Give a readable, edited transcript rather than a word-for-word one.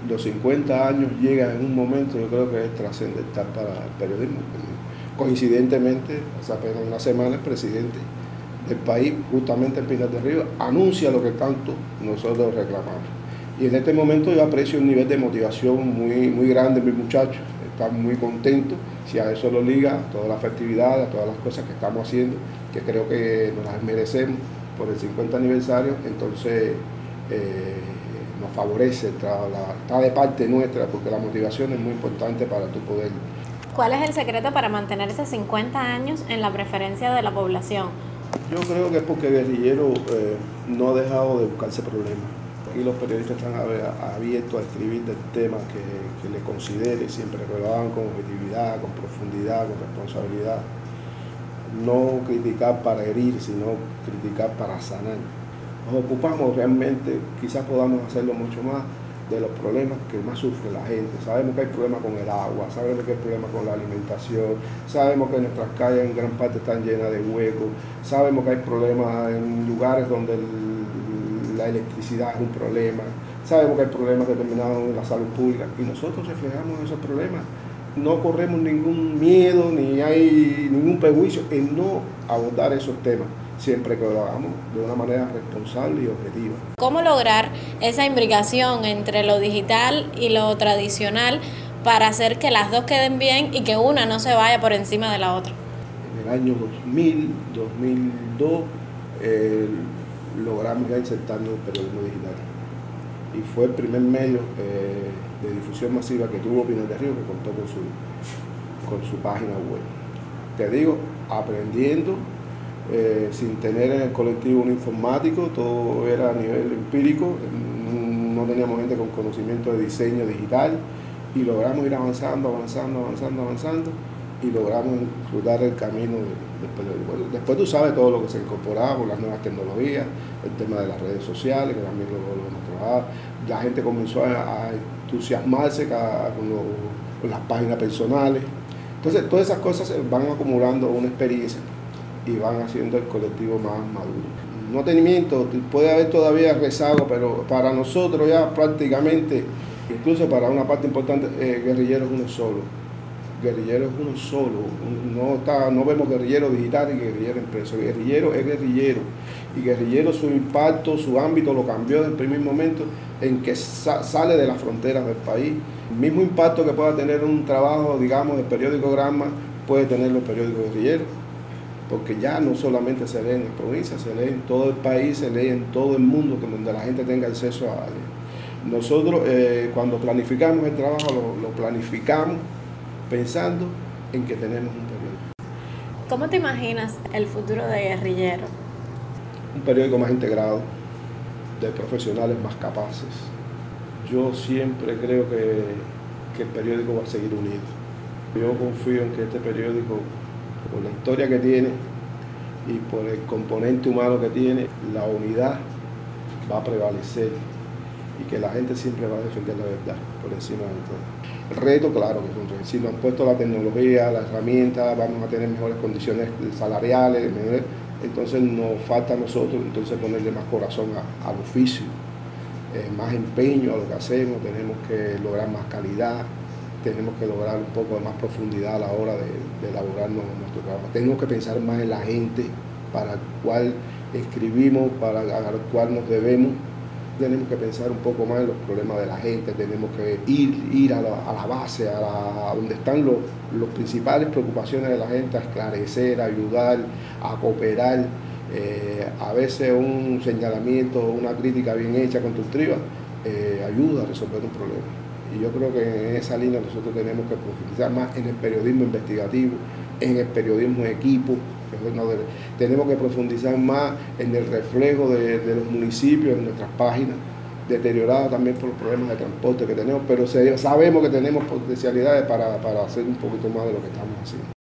los 50 años llegan en un momento, yo creo que es trascendental para el periodismo. Coincidentemente, hace apenas una semana, el presidente del país, justamente en Pinar del Río, anuncia lo que tanto nosotros reclamamos. Y en este momento yo aprecio un nivel de motivación muy grande en mis muchachos, están muy contentos. Si a eso lo liga, a todas las festividades, a todas las cosas que estamos haciendo, que creo que nos las merecemos por el 50 aniversario, entonces nos favorece, está de parte nuestra, porque la motivación es muy importante para tu poder. ¿Cuál es el secreto para mantener esos 50 años en la preferencia de la población? Yo creo que es porque Guerrillero no ha dejado de buscarse problemas. Aquí los periodistas están abiertos a escribir del tema que le considere, siempre que lo hagan con objetividad, con profundidad, con responsabilidad. No criticar para herir, sino criticar para sanar. Nos ocupamos realmente, quizás podamos hacerlo mucho más, de los problemas que más sufre la gente. Sabemos que hay problemas con el agua, sabemos que hay problemas con la alimentación, sabemos que nuestras calles en gran parte están llenas de huecos, sabemos que hay problemas en lugares donde la electricidad es un problema, sabemos que hay problemas determinados en la salud pública y nosotros reflejamos esos problemas. No corremos ningún miedo ni hay ningún prejuicio en no abordar esos temas, siempre que lo hagamos de una manera responsable y objetiva. ¿Cómo lograr esa imbricación entre lo digital y lo tradicional para hacer que las dos queden bien y que una no se vaya por encima de la otra? En el año 2002 logramos ya insertarnos en el periodismo digital y fue el primer medio de difusión masiva que tuvo Pinar del Río, que contó con su página web. Te digo, aprendiendo, sin tener en el colectivo un informático, todo era a nivel empírico, no teníamos gente con conocimiento de diseño digital y logramos ir avanzando y logramos disfrutar el camino del periodismo. Bueno, después tú sabes todo lo que se incorporaba con las nuevas tecnologías, el tema de las redes sociales, que también lo hemos trabajado. La gente comenzó a entusiasmarse con las páginas personales. Entonces, todas esas cosas van acumulando una experiencia y van haciendo el colectivo más maduro. No te miento, puede haber todavía rezago, pero para nosotros ya prácticamente, incluso para una parte importante, Guerrillero es uno solo. Guerrillero es uno solo, no vemos guerrillero digital y guerrillero impreso. Guerrillero es guerrillero y Guerrillero su impacto, su ámbito lo cambió desde el primer momento en que sale de las fronteras del país. El mismo impacto que pueda tener un trabajo, digamos, del periódico Granma, puede tener el periódico Guerrillero, porque ya no solamente se lee en las provincias, se lee en todo el país, se lee en todo el mundo, donde la gente tenga acceso a él. Nosotros cuando planificamos el trabajo, lo planificamos pensando en que tenemos un periódico. ¿Cómo te imaginas el futuro de Guerrillero? Un periódico más integrado, de profesionales más capaces. Yo siempre creo que el periódico va a seguir unido. Yo confío en que este periódico, por la historia que tiene y por el componente humano que tiene, la unidad va a prevalecer y que la gente siempre va a defender la verdad por encima de todo. El reto, claro, que si nos han puesto la tecnología, las herramientas, vamos a tener mejores condiciones salariales, entonces nos falta a nosotros entonces ponerle más corazón al oficio, más empeño a lo que hacemos, tenemos que lograr más calidad, tenemos que lograr un poco de más profundidad a la hora de elaborar nuestro trabajo. Tenemos que pensar más en la gente para el cual escribimos, para el cual nos debemos. Tenemos que pensar un poco más en los problemas de la gente, tenemos que ir a la base, a donde están las principales preocupaciones de la gente, a esclarecer, a ayudar, a cooperar. A veces un señalamiento, una crítica bien hecha, constructiva, ayuda a resolver un problema. Y yo creo que en esa línea nosotros tenemos que profundizar más en el periodismo investigativo, en el periodismo de equipo. Tenemos que profundizar más en el reflejo de los municipios en nuestras páginas, deterioradas también por los problemas de transporte que tenemos, pero sabemos que tenemos potencialidades para hacer un poquito más de lo que estamos haciendo.